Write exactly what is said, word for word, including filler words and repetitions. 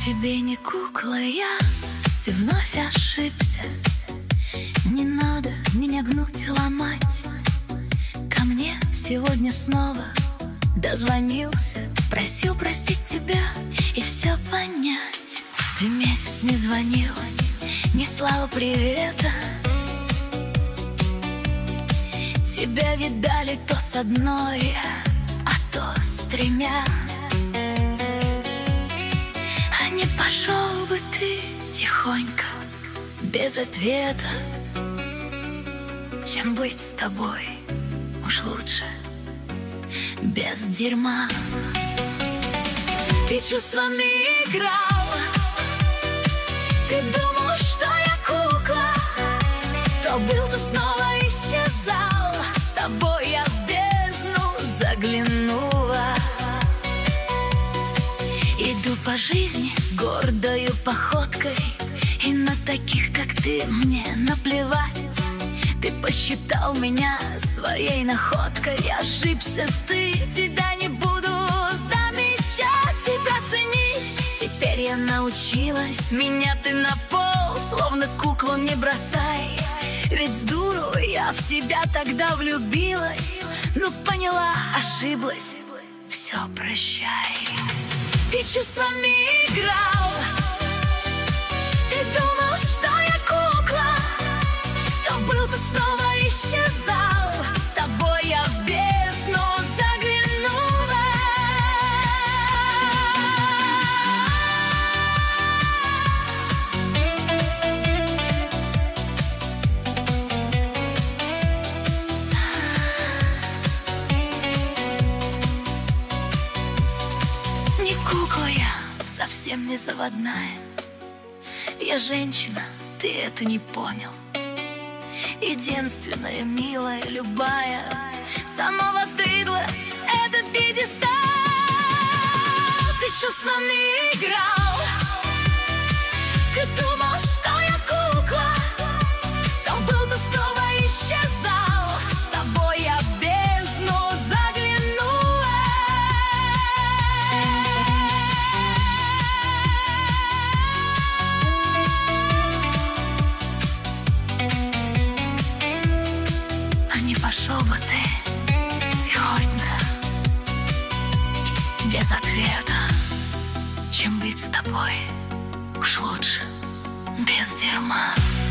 тебе не кукла я, ты вновь ошибся. Не надо меня гнуть, ломать. Ко мне сегодня снова дозвонился, просил простить тебя и все понять. Ты месяц не звонил, не слал привета. Тебя видали то с одной, а то с тремя. А не пошел бы ты тихонько, без ответа, чем быть с тобой, уж лучше без дерьма. Ты чувствами играл, ты думал, что я кукла. То был, то снова исчезал. С тобой я в бездну заглянула. Иду по жизни гордою походкой, и на таких, как ты, мне наплевать. Ты посчитал меня своей находкой. Ошибся ты, тебя не буду замечать, себя ценить. Теперь я научилась, меня ты на пол, словно куклу не бросай. Ведь с дуру я в тебя тогда влюбилась. Ну поняла, ошиблась, все, прощай. Ты чувствами играл, ты думал, что я кукла. То был, то снова исчезал. С тобой я в бездну заглянула. Не кукла я, совсем не заводная. Я женщина, ты это не понял. Единственная, милая, любая, сама воздвигла этот пьедестал. Ты чувствами играл, ты думал, что я кукла. То был, то снова исчезал. С тобой я в бездну заглянула. Пошел бы ты тихонько, без ответа, чем быть с тобой, уж лучше без дерьма.